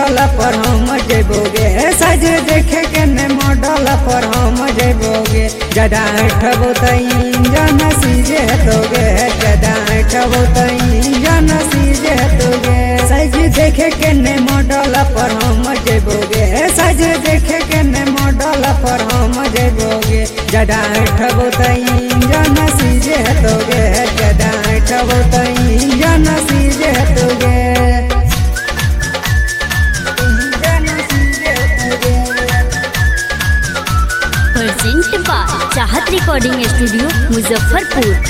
Model पर हम जेबोगे, सज देखे के ने मॉडल पर हम जेबोगे। ज्यादा ठबो त इंजन सीजे हतोगे, ज्यादा ठबो त इंजन सीजे हतोगे। सज देखे के ने मॉडल पर हम जेबोगे, सज देखे के ने मॉडल पर हम जेबोगे। ज्यादा ठबो त इंजन सीजे हतोगे, ज्यादा ठबो त इंजन सीजे हतोगे। Present by Chahat recording studio Muzaffarpur.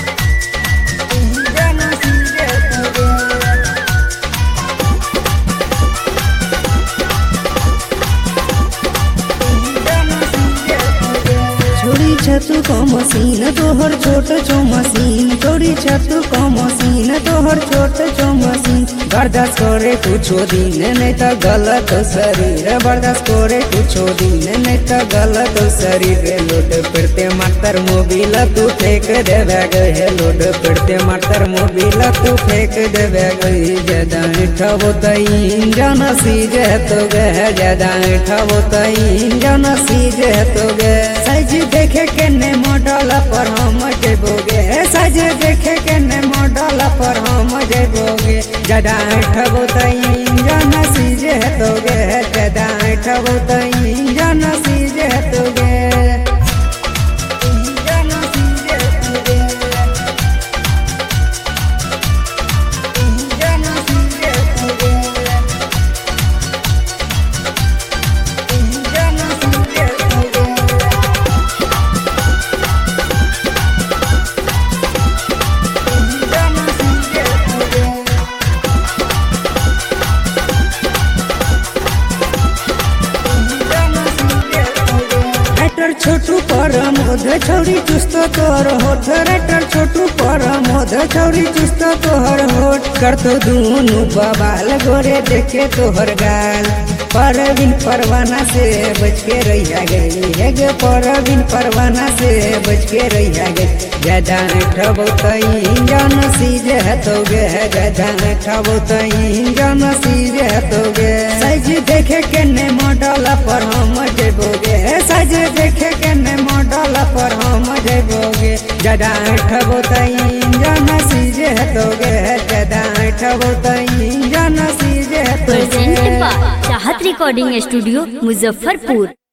छोड़ी छतु को मसीन तोहर छोट छो मसीन, छोड़ी छतु को मसीन तोहर छोट छो मसीन। बर्दाश्त करे कुछो दिन नहीं तो गलत शरीर, बर्दाश्त करे कुछो दिन नहीं तो गलत शरीर। लोड पड़ते मातर मोबिल तू फेंक देवे गए, लोड पड़ते मातर मोबिल तू फेंक देवे गई। ज्यादा ठबो त इंजन सीज तो गए, ज्यादा ठबो त इंजन सीज तो गए। सज देखे के ने मॉडल पर हम जेबोगे, सज देखे के ने मॉडल पर हम जेबोगे। ज्यादा ठबो त इंजन सीजे हतोगे, ज्यादा ठबो त इंजन सीजे हतोगे। छोटू पर मोद छौरी चुस्त तोहर होठ, रेटर छोटू पर मोद छौरी चुस्त तोहर होठ। कर तो दूनु बवाल गोरे देखे तोहर गाल, परवीन परवाना से बच के रहिया गई है गे, परवीन परवाना से बच के रहिया गई। ज्यादा ठबो त इंजन सीजे हतोगे, ज्यादा ठबो त इंजन सीजे हतोगे। सज देखे के ने मॉडल पर हम जेबोगे, सज देखे के ने मॉडल पर हम जेबोगे। ज्यादा ठबो त इंजन सीजे हतोगे, ज्यादा ठबो त इंजन सीजे हतोगे। Present by Chahat recording studio Muzaffarpur.